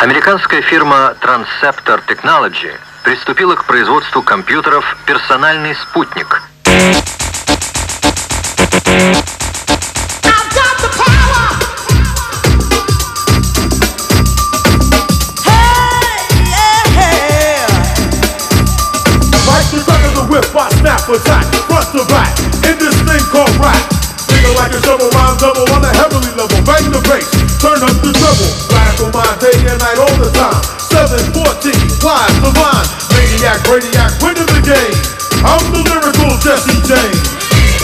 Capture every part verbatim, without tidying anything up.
Американская фирма Transceptor Technology приступила к производству компьютеров «Персональный спутник». Attack, front to back, in this thing called rap. Feel like a shovel rhyme double on a heavily level. Bang the bass, turn up the treble. Blast on my day and night all the time. seven fourteen, wise divine. Maniac, radiac, winning the game. I'm the lyrical Jesse James.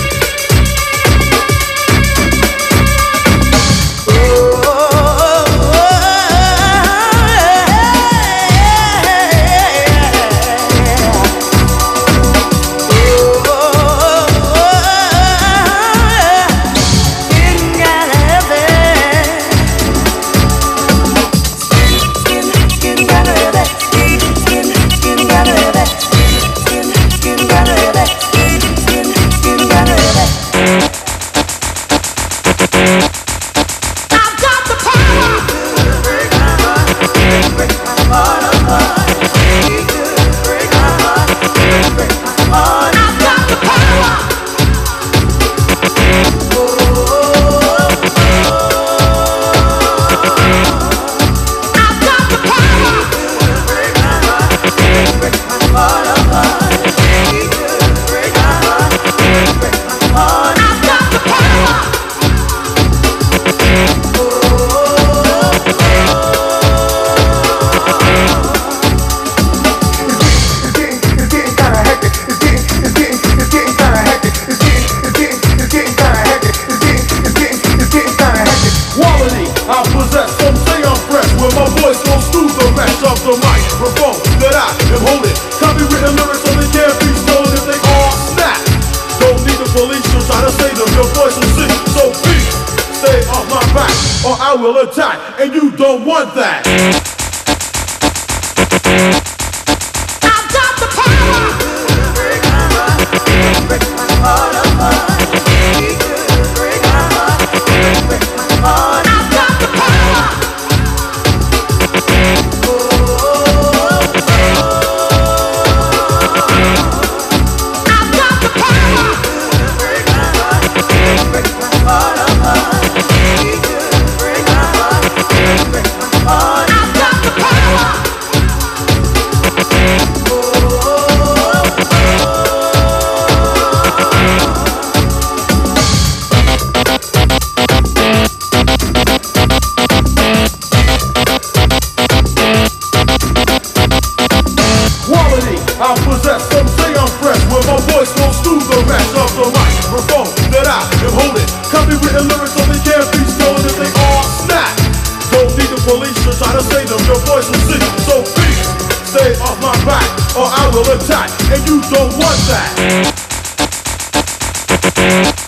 Or I will attack, and you don't want that. I've got the power. Break my heart, break my heart apart. He could break my heart, break my heart. I've got the power. Oh, oh, oh. I've got the power. Break my heart, break my heart apart. He could. I possess, some say I'm fresh, where my voice goes through the rest of the microphone that I am holding. Copywritten lyrics so they can't be stolen if they all snap. Don't need the police to try to say them, your voice will sing. So please, stay off my back, or I will attack, and you don't want that.